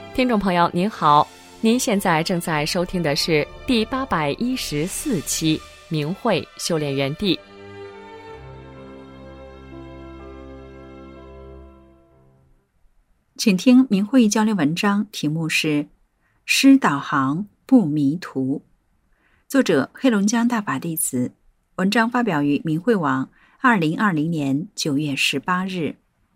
听众朋友您好，您现在正在收听的是第814期明慧修炼园地。 请听明慧交流文章，题目是师导航不迷途，作者黑龙江大法弟子，文章发表于明慧网2020年9月18日。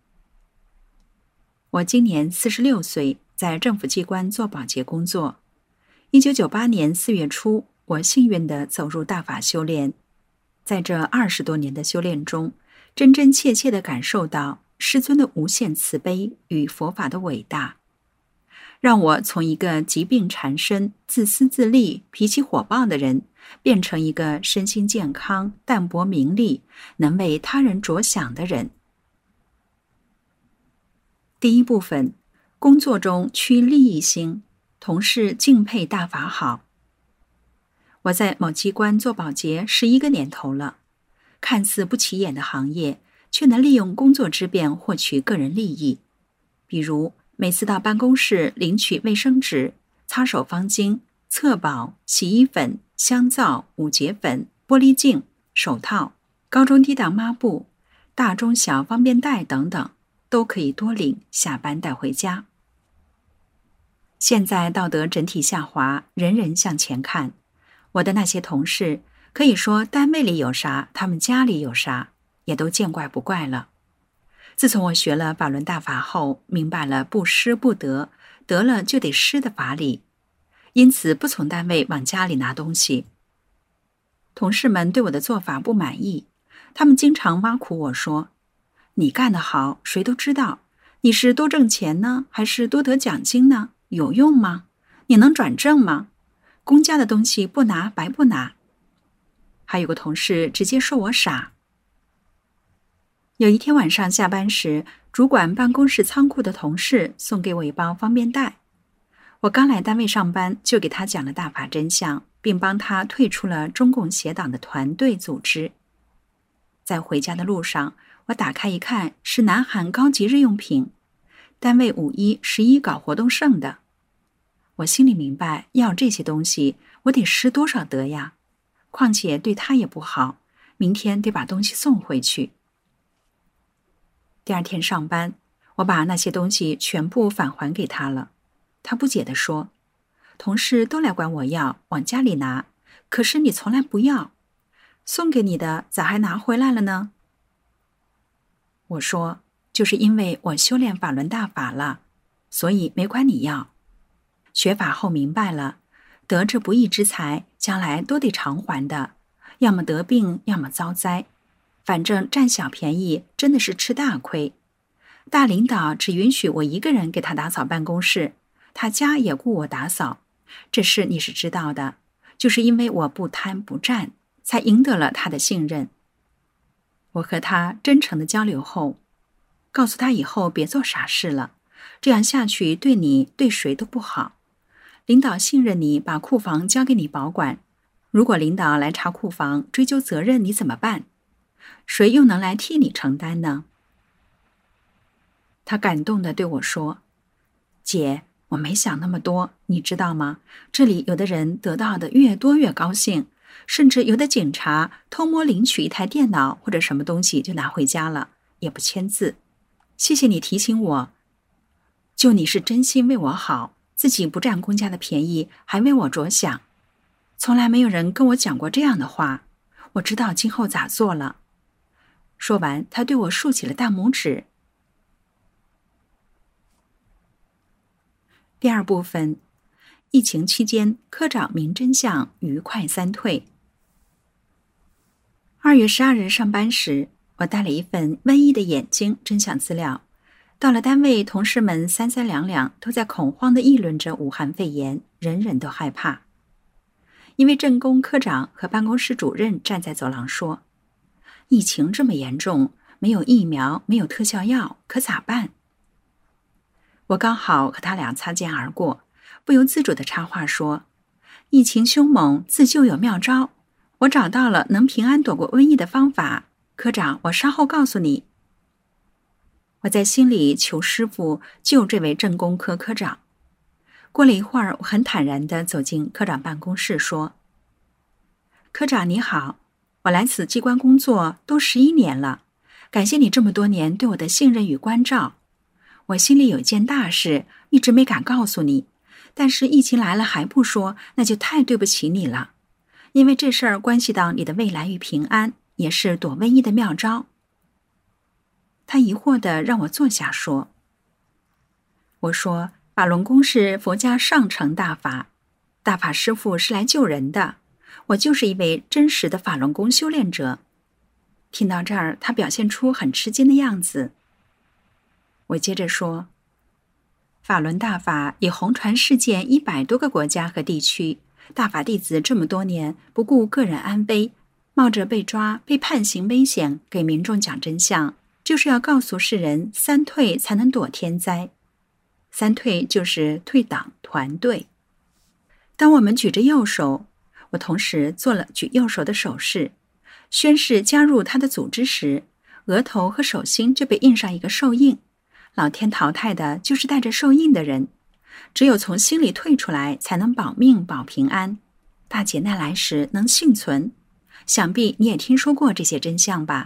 我今年46岁，在政府机关做保洁工作。1998年4月初，我幸运地走入大法修炼。在这20多年的修炼中，真真切切地感受到师尊的无限慈悲与佛法的伟大，让我从一个疾病缠身、自私自利、脾气火爆的人，变成一个身心健康、淡泊名利、能为他人着想的人。第一部分，工作中趋利益心，同事敬佩大法好。我在某机关做保洁11个年头了，看似不起眼的行业，却能利用工作之便获取个人利益。比如每次到办公室领取卫生纸、擦手方巾、厕宝、洗衣粉、香皂、五洁粉、玻璃镜、手套、高中低档抹布、大中小方便袋等等，都可以多领，下班带回家。现在道德整体下滑，人人向前看，我的那些同事可以说单位里有啥，他们家里有啥，也都见怪不怪了。自从我学了法轮大法后，明白了不施不得，得了就得施的法理，因此不从单位往家里拿东西。同事们对我的做法不满意，他们经常挖苦我说，你干得好，谁都知道，你是多挣钱呢，还是多得奖金呢？有用吗？你能转正吗？公家的东西不拿白不拿。还有个同事直接说我傻。有一天晚上下班时，主管办公室仓库的同事送给我一包方便袋。我刚来单位上班，就给他讲了大法真相，并帮他退出了中共邪党的团队组织。在回家的路上，我打开一看，是南韩高级日用品，单位5、1、11搞活动剩的。我心里明白，要这些东西，我得施多少德呀？况且对他也不好，明天得把东西送回去。第二天上班，我把那些东西全部返还给他了。他不解地说，同事都来管我要，往家里拿，可是你从来不要，送给你的咋还拿回来了呢？我说，就是因为我修炼法轮大法了，所以没管你要。学法后明白了，得这不义之财，将来都得偿还的，要么得病，要么遭灾。反正占小便宜真的是吃大亏。大领导只允许我一个人给他打扫办公室，他家也雇我打扫，这事你是知道的，就是因为我不贪不占，才赢得了他的信任。我和他真诚的交流后，告诉他以后别做傻事了，这样下去对你对谁都不好。领导信任你，把库房交给你保管，如果领导来查库房追究责任，你怎么办？谁又能来替你承担呢？他感动地对我说，姐，我没想那么多，你知道吗？这里有的人得到的越多越高兴，甚至有的警察偷摸领取一台电脑或者什么东西就拿回家了，也不签字。谢谢你提醒我，就你是真心为我好，自己不占公家的便宜，还为我着想。从来没有人跟我讲过这样的话，我知道今后咋做了。说完，他对我竖起了大拇指。第二部分，疫情期间科长明真相，愉快3退。2月12日上班时，我带了一份瘟疫的眼睛真相资料。到了单位，同事们三三两两都在恐慌地议论着武汉肺炎，人人都害怕。因为政工科长和办公室主任站在走廊说，疫情这么严重，没有疫苗，没有特效药，可咋办？我刚好和他俩擦肩而过，不由自主地插话说，疫情凶猛，自救有妙招，我找到了能平安躲过瘟疫的方法，科长，我稍后告诉你。我在心里求师父救这位政工科科长。 过了一会儿，我很坦然地走进科长办公室说：科长你好，我来此机关工作都11年了，感谢你这么多年对我的信任与关照。我心里有一件大事，一直没敢告诉你，但是疫情来了还不说，那就太对不起你了。因为这事儿关系到你的未来与平安，也是躲瘟疫的妙招。他疑惑地让我坐下说：我说，法轮功是佛家上乘大法，大法师父是来救人的，我就是一位真实的法轮功修炼者。听到这儿，他表现出很吃惊的样子。我接着说，法轮大法已红传世界100多个国家和地区，大法弟子这么多年不顾个人安危，冒着被抓、被判刑危险给民众讲真相，就是要告诉世人3退才能躲天灾。3退就是退党团队。当我们举着右手，我同时做了举右手的手势，宣誓加入他的组织时，额头和手心就被印上一个寿印。老天淘汰的就是带着寿印的人，只有从心里退出来，才能保命保平安，大劫难来时能幸存。想必你也听说过这些真相吧？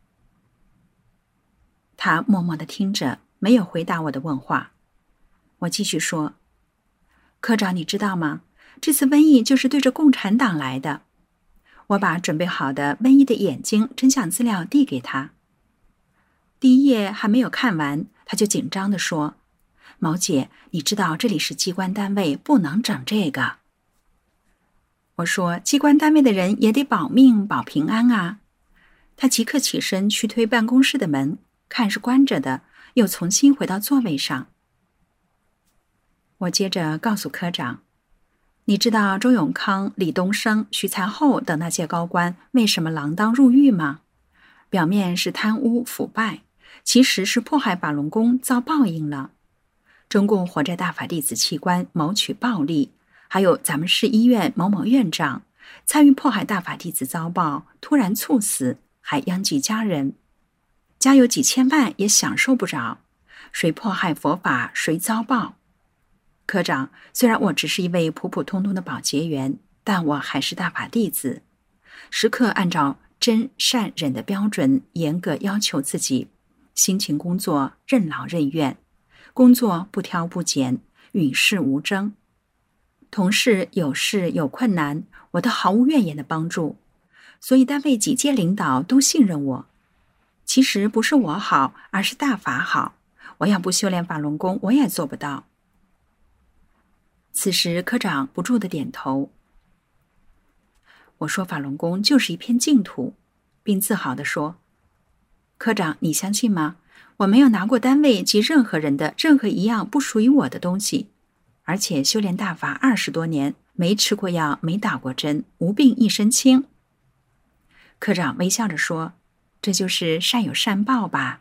他默默地听着，没有回答我的问话。我继续说，科长你知道吗？这次瘟疫就是对着共产党来的。我把准备好的瘟疫的眼睛真相资料递给他。第1页还没有看完，他就紧张地说：毛姐，你知道这里是机关单位，不能整这个。我说，机关单位的人也得保命保平安啊。他即刻起身去推办公室的门，看是关着的，又重新回到座位上。我接着告诉科长，你知道周永康、李东生、徐才厚等那些高官为什么锒铛入狱吗？表面是贪污腐败，其实是迫害法轮功遭报应了。中共活摘大法弟子器官谋取暴利，还有咱们市医院某某院长参与迫害大法弟子遭报，突然猝死，还殃及家人，家有几千万也享受不着。谁迫害佛法，谁遭报。科长，虽然我只是一位普普通通的保洁员，但我还是大法弟子，时刻按照真善忍的标准严格要求自己，辛勤工作，任劳任怨，工作不挑不拣，与世无争。同事有事有困难，我都毫无怨言的帮助，所以单位几届领导都信任我。其实不是我好，而是大法好，我要不修炼法轮功，我也做不到。此时科长不住地点头。我说法轮功就是一片净土，并自豪地说，科长你相信吗？我没有拿过单位及任何人的任何一样不属于我的东西，而且修炼大法20多年，没吃过药，没打过针，无病一身轻。科长微笑着说，这就是善有善报吧。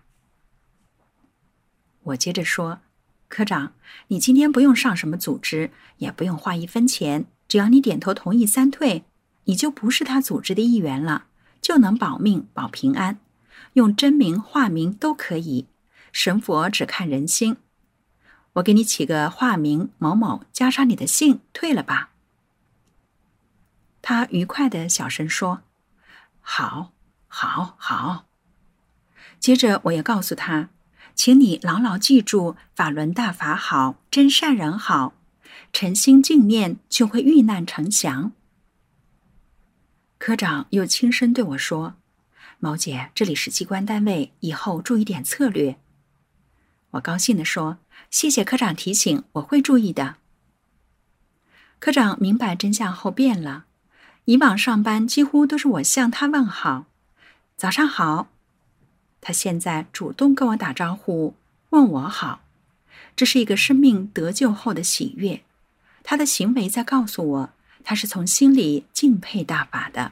我接着说，科长，你今天不用上什么组织，也不用花1分钱，只要你点头同意3退，你就不是他组织的一员了，就能保命保平安，用真名化名都可以，神佛只看人心。我给你起个化名某某，加上你的姓，退了吧。他愉快地小声说，好，好，好。接着我也告诉他，请你牢牢记住，法轮大法好，真善人好，诚心敬念就会遇难成祥。科长又轻声对我说，毛姐，这里是机关单位，以后注意点策略。我高兴地说，谢谢科长提醒，我会注意的。科长明白真相后变了，以往上班几乎都是我向他问好，早上好。他现在主动跟我打招呼，问我好，这是一个生命得救后的喜悦。他的行为在告诉我，他是从心里敬佩大法的。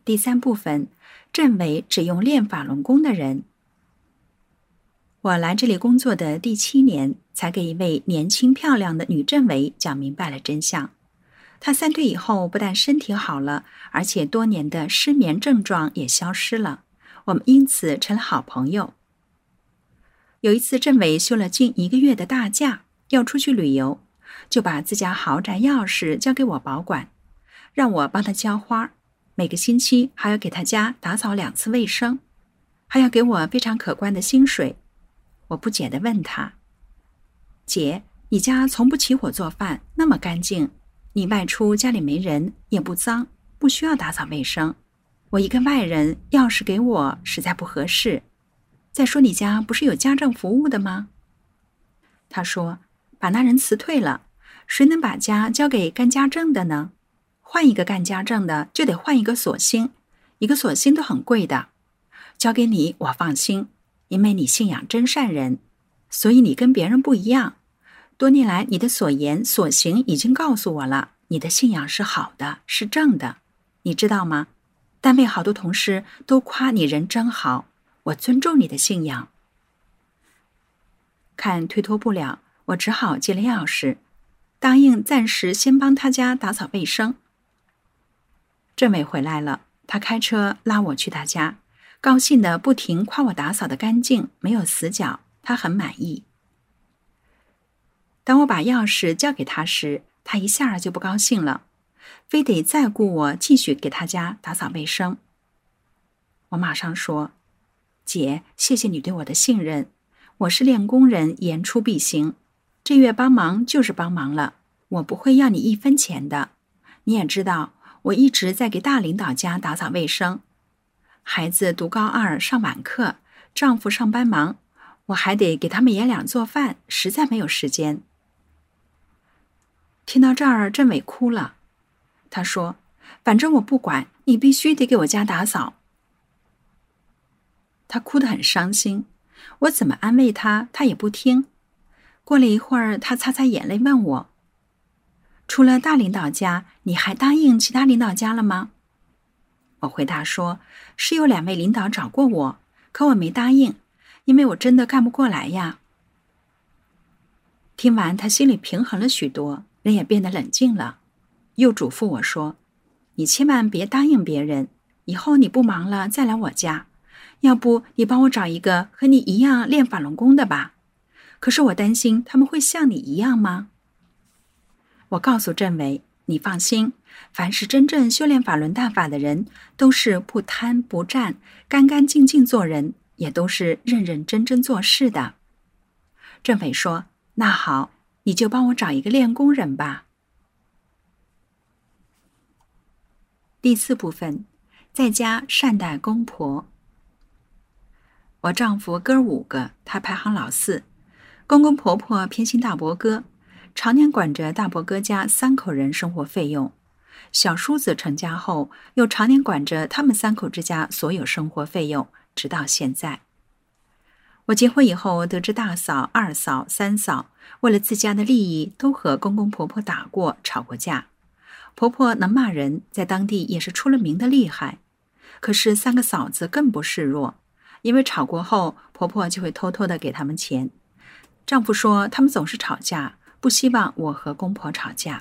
第3部分，政委只用练法轮功的人。我来这里工作的第7年，才给一位年轻漂亮的女政委讲明白了真相。她3退以后，不但身体好了，而且多年的失眠症状也消失了。我们因此成了好朋友。有一次，政委休了近1个月的大假，要出去旅游，就把自家豪宅钥匙交给我保管，让我帮他浇花，每个星期还要给他家打扫2次卫生，还要给我非常可观的薪水。我不解地问他：姐，你家从不起火做饭，那么干净，你外出家里没人，也不脏，不需要打扫卫生。我一个外人，钥匙给我实在不合适。再说你家不是有家政服务的吗？他说，把那人辞退了，谁能把家交给干家政的呢？换一个干家政的，就得换一个锁芯，一个锁芯都很贵的。交给你，我放心，因为你信仰真善人，所以你跟别人不一样。多年来，你的所言所行已经告诉我了，你的信仰是好的，是正的。你知道吗？单位好多同事都夸你人真好，我尊重你的信仰。看推脱不了，我只好接了钥匙，答应暂时先帮他家打扫卫生。政委回来了，他开车拉我去他家，高兴地不停夸我打扫得干净，没有死角，他很满意。当我把钥匙交给他时，他一下就不高兴了，非得再雇我继续给他家打扫卫生。我马上说，姐，谢谢你对我的信任，我是练功人，言出必行，这月帮忙就是帮忙了，我不会要你1分钱的。你也知道，我一直在给大领导家打扫卫生，孩子读高2上晚课，丈夫上班忙，我还得给他们爷俩做饭，实在没有时间。听到这儿，政委哭了。他说，反正我不管，你必须得给我家打扫。他哭得很伤心，我怎么安慰他，他也不听。过了一会儿，他擦擦眼泪问我，除了大领导家，你还答应其他领导家了吗？我回答说，是有2位领导找过我，可我没答应，因为我真的干不过来呀。听完，他心里平衡了许多，人也变得冷静了，又嘱咐我说，你千万别答应别人，以后你不忙了再来我家，要不你帮我找一个和你一样练法轮功的吧，可是我担心他们会像你一样吗？我告诉政委，你放心，凡是真正修炼法轮大法的人，都是不贪不占，干干净净做人，也都是认认真真做事的。政委说，那好，你就帮我找一个练功人吧。第4部分，在家善待公婆。我丈夫哥5个，他排行老4，公公婆婆偏心大伯哥，常年管着大伯哥家3口人生活费用，小叔子成家后，又常年管着他们3口之家所有生活费用，直到现在。我结婚以后，得知大嫂、二嫂、三嫂为了自家的利益，都和公公婆婆打过、吵过架。婆婆能骂人，在当地也是出了名的厉害。可是3个嫂子更不示弱，因为吵过后，婆婆就会偷偷的给他们钱。丈夫说他们总是吵架，不希望我和公婆吵架。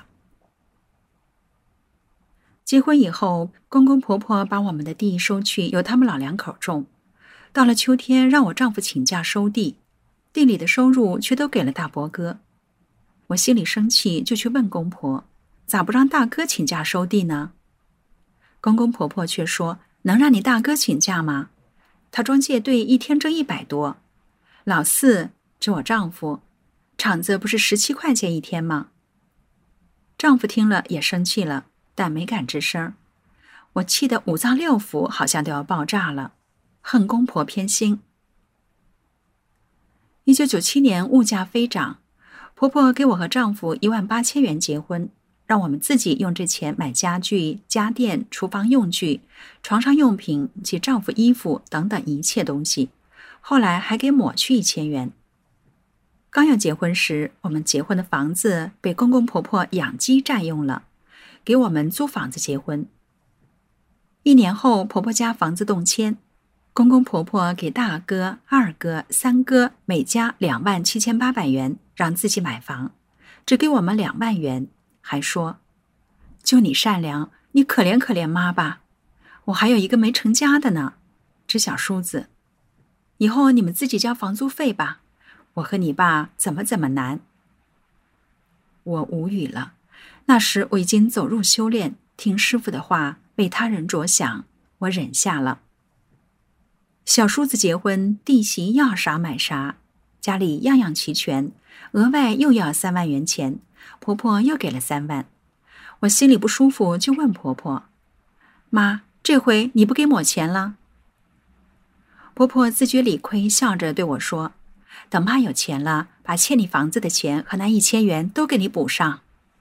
结婚以后，公公婆婆把我们的地收去，由他们老2口种。到了秋天，让我丈夫请假收地，地里的收入却都给了大伯哥。我心里生气，就去问公婆，咋不让大哥请假收地呢？公公婆婆却说，能让你大哥请假吗？他装借队一天挣100多，老4指我丈夫，厂子不是17块钱一天吗？丈夫听了也生气了，但没敢吱声。我气得5脏6腑好像都要爆炸了，恨公婆偏心。1997年物价飞涨，婆婆给我和丈夫18000元结婚，让我们自己用这钱买家具、家电、厨房用具、床上用品及丈夫衣服等等一切东西，后来还给抹去1000元。刚要结婚时，我们结婚的房子被公公婆婆养鸡占用了，给我们租房子结婚。 1年后，婆婆家房子动迁，公公婆婆给大哥、二哥、三哥每家27800元，让自己买房，只给我们2万元，还说：“就你善良，你可怜可怜妈吧，我还有一个没成家的呢，只小叔子。以后你们自己交房租费吧，我和你爸怎么难。”我无语了。那时我已经走入修炼，听师父的话，为他人着想，我忍下了。小叔子结婚，弟媳要啥买啥，家里样样齐全，额外又要3万元钱，婆婆又给了3万。我心里不舒服，就问婆婆：“妈，这回你不给抹钱了？”婆婆自觉理亏，笑着对我说：“等妈有钱了，把欠你房子的钱和那1000元都给你补上。”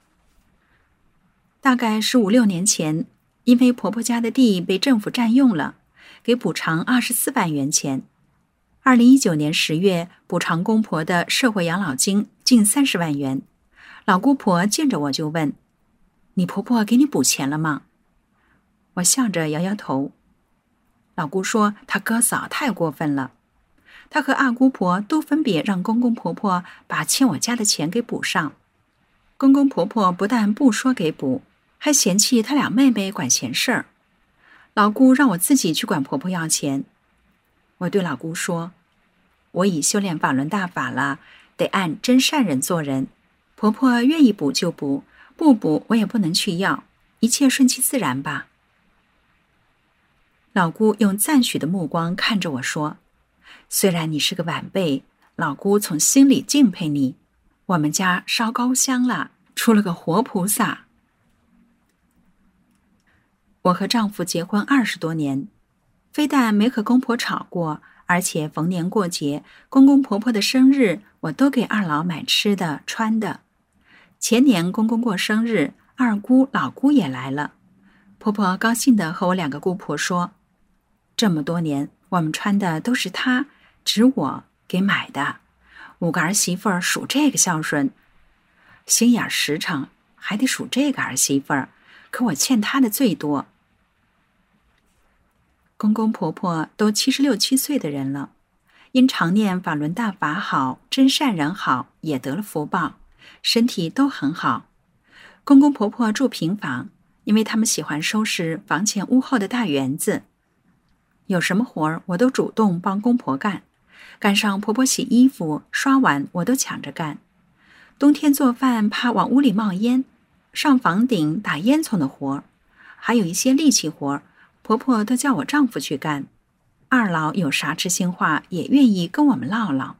大概是5、6年前，因为婆婆家的地被政府占用了，给补偿24万元钱。2019年10月，补偿公婆的社会养老金近30万元。老姑婆见着我就问：“你婆婆给你补钱了吗？”我笑着摇摇头。老姑说她哥嫂太过分了，她和二姑婆都分别让公公婆婆把欠我家的钱给补上。公公婆婆不但不说给补，还嫌弃她俩妹妹管闲事儿。老姑让我自己去管婆婆要钱。我对老姑说：“我已修炼法轮大法了，得按真善人做人。婆婆愿意补就补，不补我也不能去要，一切顺其自然吧。”老姑用赞许的目光看着我说：“虽然你是个晚辈，老姑从心里敬佩你。我们家烧高香了，出了个活菩萨。”我和丈夫结婚20多年，非但没和公婆吵过，而且逢年过节、公公婆婆的生日，我都给二老买吃的、穿的。前年公公过生日，二姑、老姑也来了。婆婆高兴地和我2个姑婆说：“这么多年，我们穿的都是她，只我给买的。5个儿媳妇儿数这个孝顺，心眼实诚，还得数这个儿媳妇儿，可我欠她的最多。”公公婆婆都76、7岁的人了，因常念法轮大法好，真善人好，也得了福报，身体都很好。公公婆婆住平房，因为他们喜欢收拾房前屋后的大园子。有什么活儿，我都主动帮公婆干，赶上婆婆洗衣服、刷碗，我都抢着干。冬天做饭怕往屋里冒烟，上房顶打烟囱的活儿，还有一些力气活儿，婆婆都叫我丈夫去干。二老有啥知心话，也愿意跟我们唠唠。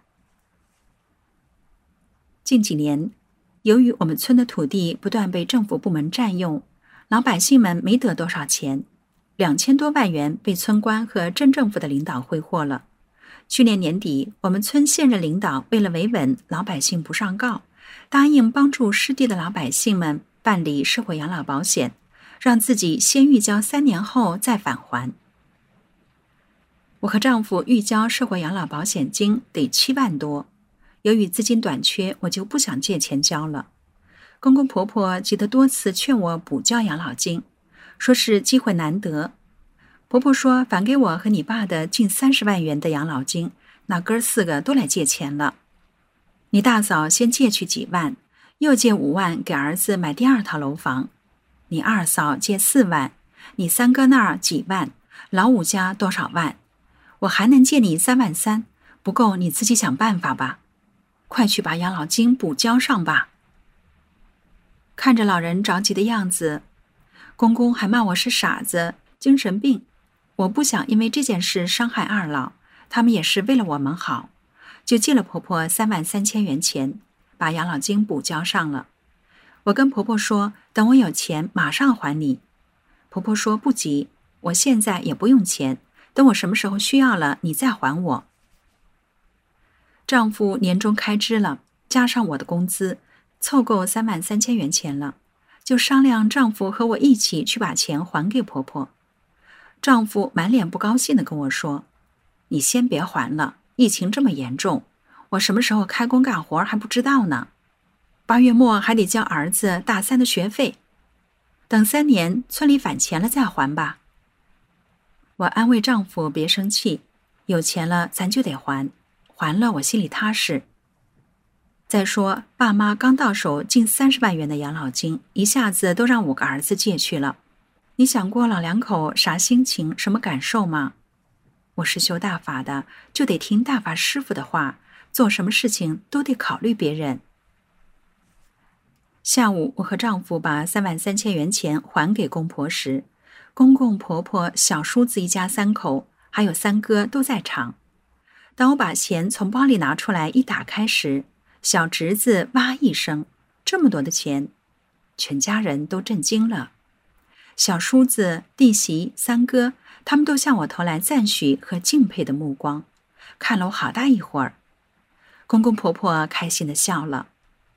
近几年，由于我们村的土地不断被政府部门占用，老百姓们没得多少钱，2000多万元被村官和镇政府的领导挥霍了。去年年底，我们村现任领导为了维稳老百姓不上告，答应帮助失地的老百姓们办理社会养老保险，让自己先预交3年后再返还。我和丈夫预交社会养老保险金得7万多，由于资金短缺，我就不想借钱交了。公公婆婆记得多次劝我补交养老金，说是机会难得。婆婆说返给我和你爸的近30万元的养老金，那哥4个都来借钱了。你大嫂先借去几万，又借5万给儿子买第2套楼房。你二嫂借4万，你3哥那儿几万，老五家多少万？我还能借你3万3，不够你自己想办法吧。快去把养老金补交上吧。看着老人着急的样子，公公还骂我是傻子、精神病。我不想因为这件事伤害二老，他们也是为了我们好，就借了婆婆3万3千元钱，把养老金补交上了。我跟婆婆说，等我有钱马上还你。婆婆说不急，我现在也不用钱，等我什么时候需要了，你再还我。丈夫年终开支了，加上我的工资，凑够3万3千元钱了，就商量丈夫和我一起去把钱还给婆婆。丈夫满脸不高兴地跟我说：“你先别还了，疫情这么严重，我什么时候开工干活还不知道呢。8月末还得交儿子大3的学费，等3年村里返钱了再还吧。” 我安慰丈夫别生气，有钱了咱就得还，还了我心里踏实。再说爸妈刚到手近30万元的养老金，一下子都让5个儿子借去了，你想过老两口啥心情什么感受吗？我是修大法的，就得听大法师父的话，做什么事情都得考虑别人。下午我和丈夫把33000元钱还给公婆时，公公婆婆小叔子一家3口还有3哥都在场。当我把钱从包里拿出来一打开时，小侄子哇一声，这么多的钱，全家人都震惊了。小叔子、弟媳、3哥，他们都向我投来赞许和敬佩的目光，看了我好大一会儿。公公婆婆开心地笑了。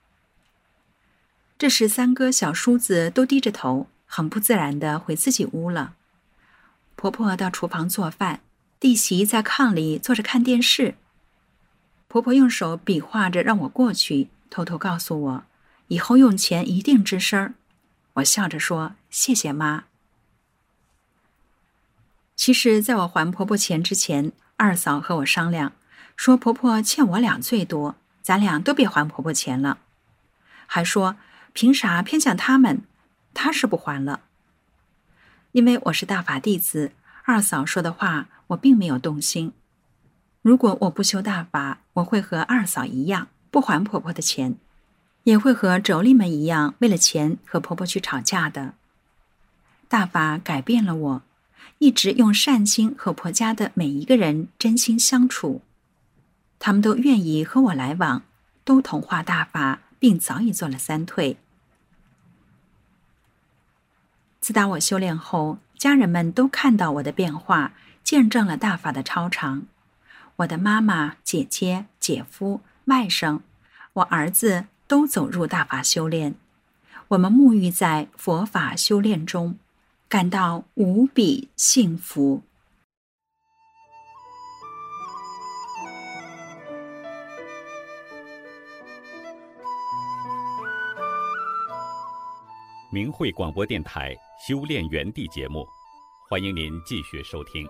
这时3哥、小叔子都低着头，很不自然地回自己屋了。婆婆到厨房做饭，弟媳在炕里坐着看电视。婆婆用手比划着让我过去，偷偷告诉我，以后用钱一定吱声儿。我笑着说，谢谢妈。其实在我还婆婆钱之前，二嫂和我商量，说婆婆欠我俩最多，咱俩都别还婆婆钱了。还说凭啥偏向他们，她是不还了。因为我是大法弟子，二嫂说的话我并没有动心。如果我不修大法，我会和二嫂一样，不还婆婆的钱，也会和妯娌们一样，为了钱和婆婆去吵架的。大法改变了我，一直用善心和婆家的每一个人真心相处，他们都愿意和我来往，都同化大法，并早已做了3退。自打我修炼后，家人们都看到我的变化，见证了大法的超常。我的妈妈、姐姐、姐夫、外甥，我儿子都走入大法修炼。我们沐浴在佛法修炼中，感到无比幸福。 明慧广播电台修炼园地节目，欢迎您继续收听。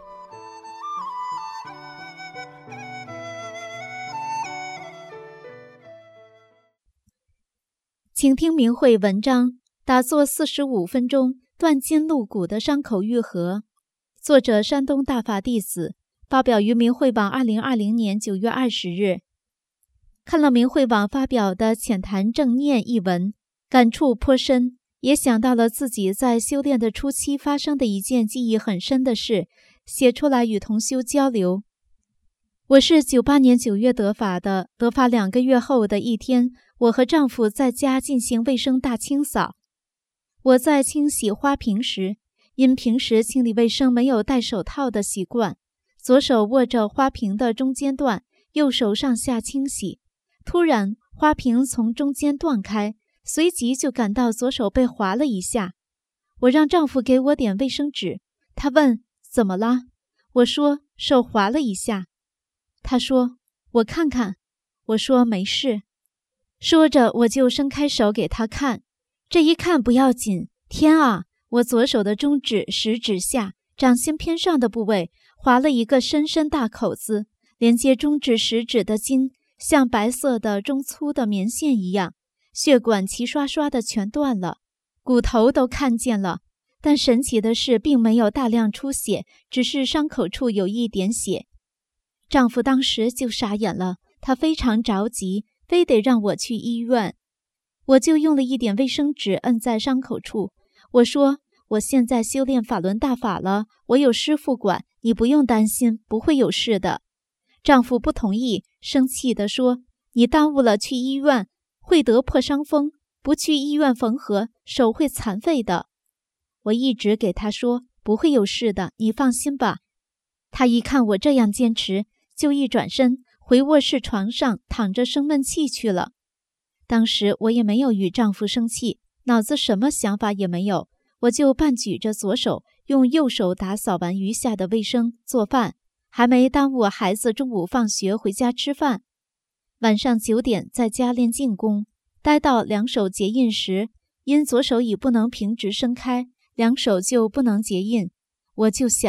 请听明慧文章，打坐45分钟，断筋露骨的伤口愈合。作者山东大法弟子，发表于明慧网2020年9月20日。看了明慧网发表的浅谈正念一文，感触颇深，也想到了自己在修炼的初期发生的一件记忆很深的事，写出来与同修交流。我是98年9月得法的，得法2个月后的一天，我和丈夫在家进行卫生大清扫。我在清洗花瓶时，因平时清理卫生没有戴手套的习惯，左手握着花瓶的中间段，右手上下清洗。突然，花瓶从中间断开，随即就感到左手被划了一下。我让丈夫给我点卫生纸，他问怎么了？我说手划了一下。他说我看看。我说没事。说着我就伸开手给他看，这一看不要紧，天啊，我左手的中指、食指下掌心偏上的部位划了一个深深大口子，连接中指、食指的筋像白色的中粗的棉线一样，血管齐刷刷的全断了，骨头都看见了。但神奇的是并没有大量出血，只是伤口处有一点血。丈夫当时就傻眼了，他非常着急，非得让我去医院。我就用了一点卫生纸摁在伤口处，我说我现在修炼法轮大法了，我有师父管，你不用担心，不会有事的。丈夫不同意，生气地说，你耽误了去医院，会得破伤风，不去医院缝合，手会残废的。我一直给他说，不会有事的，你放心吧。他一看我这样坚持，就一转身回卧室床上躺着生闷气去了。当时我也没有与丈夫生气，脑子什么想法也没有，我就半举着左手，用右手打扫完余下的卫生做饭，还没耽误孩子中午放学回家吃饭。晚上9点在家练静功，待到两手结印时，因左手已不能平直伸开，两手就不能结印。我就想，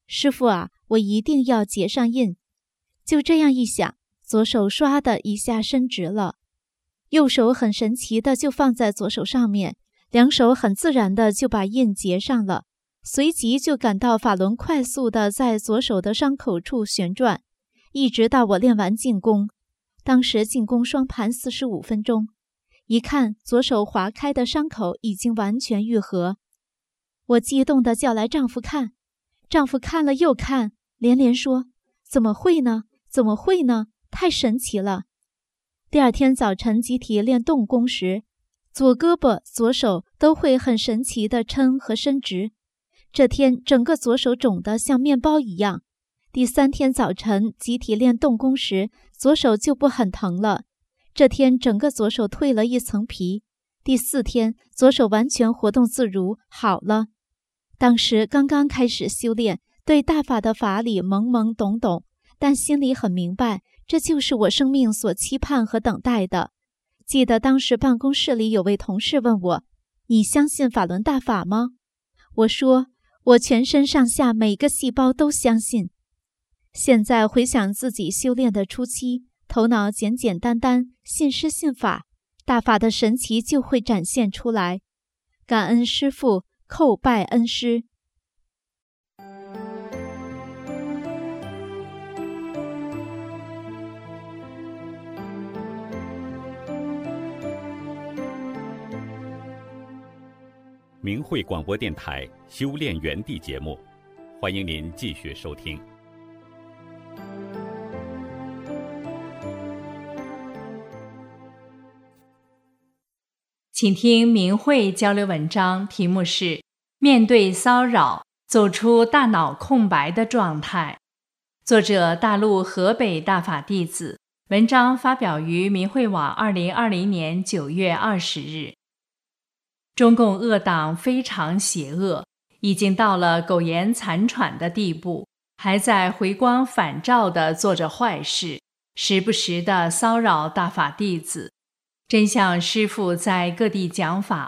师父啊，我一定要结上印。就这样一想，左手唰的一下伸直了，右手很神奇的就放在左手上面，两手很自然的就把印结上了，随即就感到法轮快速的在左手的伤口处旋转，一直到我练完静功。当时静功双盘45分钟，一看左手划开的伤口已经完全愈合。我激动地叫来丈夫看，丈夫看了又看，连连说：怎么会呢？怎么会呢？太神奇了。第二天早晨集体练动功时，左胳膊左手都会很神奇地抻和伸直，这天整个左手肿得像面包一样。第3天早晨集体练动功时，左手就不很疼了，这天整个左手蜕了一层皮。第4天左手完全活动自如，好了。当时刚刚开始修炼，对大法的法理懵懵懂懂，但心里很明白，这就是我生命所期盼和等待的。记得当时办公室里有位同事问我：你相信法轮大法吗？我说我全身上下每个细胞都相信。现在回想自己修炼的初期，头脑简简单单，信师信法，大法的神奇就会展现出来。感恩师父，叩拜恩师。 明慧广播电台修炼园地节目，欢迎您继续收听。 请听明慧交流文章，题目是面对骚扰，走出大脑空白的状态。作者大陆河北大法弟子，文章发表于明慧网2020年9月20日。中共恶党非常邪恶，已经到了苟延残喘的地步，还在回光返照地做着坏事，时不时地骚扰大法弟子。真像师父在各地讲法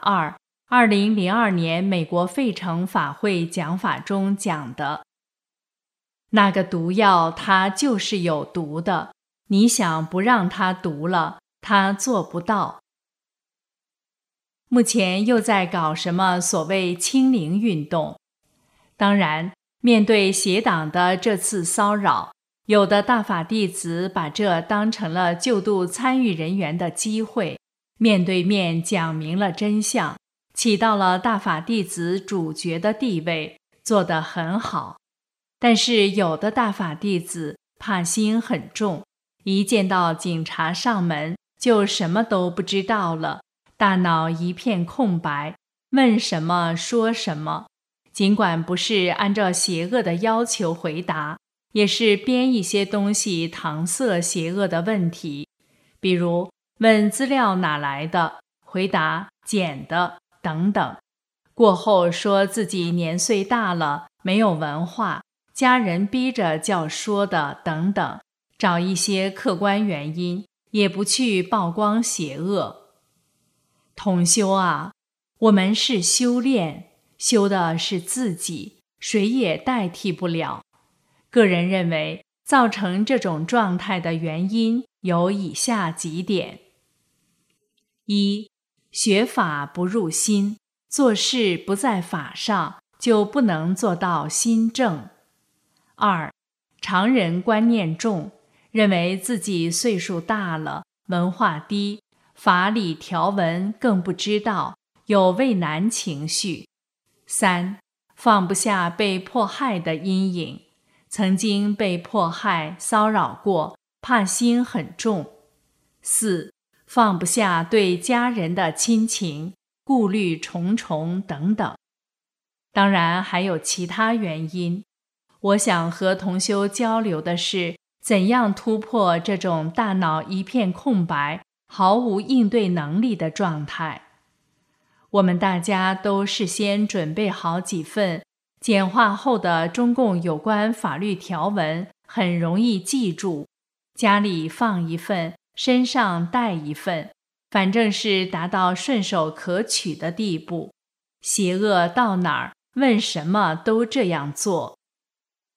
2002年美国费城法会讲法中讲的，那个毒药它就是有毒的，你想不让它毒了，它做不到。目前又在搞什么所谓清零运动。当然，面对邪党的这次骚扰，有的大法弟子把这当成了救度参与人员的机会，面对面讲明了真相，起到了大法弟子主角的地位，做得很好。但是有的大法弟子怕心很重，一见到警察上门就什么都不知道了，大脑一片空白，问什么说什么，尽管不是按照邪恶的要求回答，也是编一些东西搪塞邪恶的问题，比如问资料哪来的，回答捡的等等。过后说自己年岁大了，没有文化，家人逼着叫说的等等，找一些客观原因，也不去曝光邪恶。同修啊，我们是修炼，修的是自己，谁也代替不了。个人认为，造成这种状态的原因有以下几点：一、学法不入心，做事不在法上，就不能做到心正。二、常人观念重，认为自己岁数大了，文化低，法理条文更不知道，有畏难情绪。三、放不下被迫害的阴影，曾经被迫害骚扰过，怕心很重。四、放不下对家人的亲情，顾虑重重等等。当然还有其他原因。我想和同修交流的是，怎样突破这种大脑一片空白，毫无应对能力的状态。我们大家都事先准备好几份简化后的中共有关法律条文，很容易记住，家里放一份，身上带一份，反正是达到顺手可取的地步。邪恶到哪儿，问什么都这样做。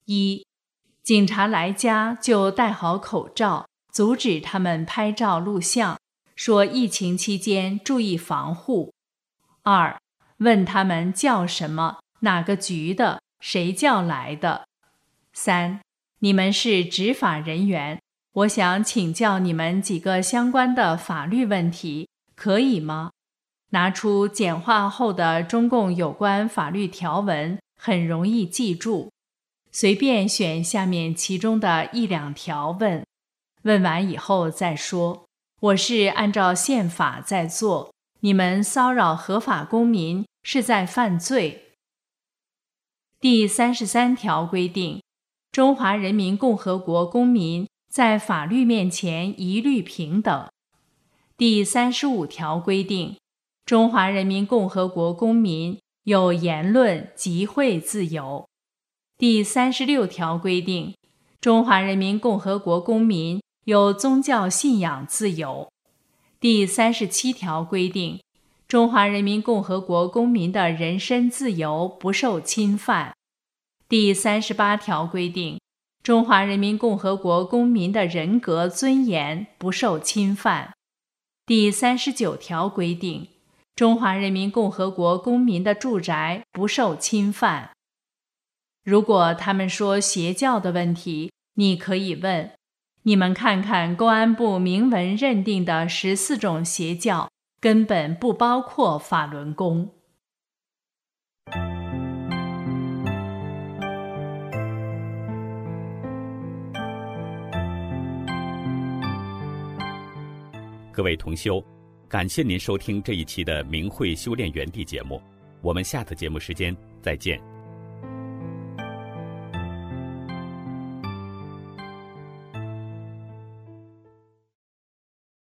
一、警察来家就戴好口罩，阻止他们拍照录像，说疫情期间注意防护。二、问他们叫什么，哪个局的，谁叫来的。三、你们是执法人员，我想请教你们几个相关的法律问题，可以吗？拿出简化后的中共有关法律条文，很容易记住。随便选下面其中的1、2条问，问完以后再说，我是按照宪法在做，你们骚扰合法公民是在犯罪。第33条规定，中华人民共和国公民在法律面前一律平等。第35条规定，中华人民共和国公民有言论、集会自由。第36条规定，中华人民共和国公民有宗教信仰自由。第37条规定，中华人民共和国公民的人身自由不受侵犯。第38条规定，中华人民共和国公民的人格尊严不受侵犯。第39条规定，中华人民共和国公民的住宅不受侵犯。如果他们说邪教的问题，你可以问，你们看看公安部明文认定的14种邪教，根本不包括法轮功。 各位同修，感谢您收听这一期的明慧修炼园地节目，我们下次节目时间再见。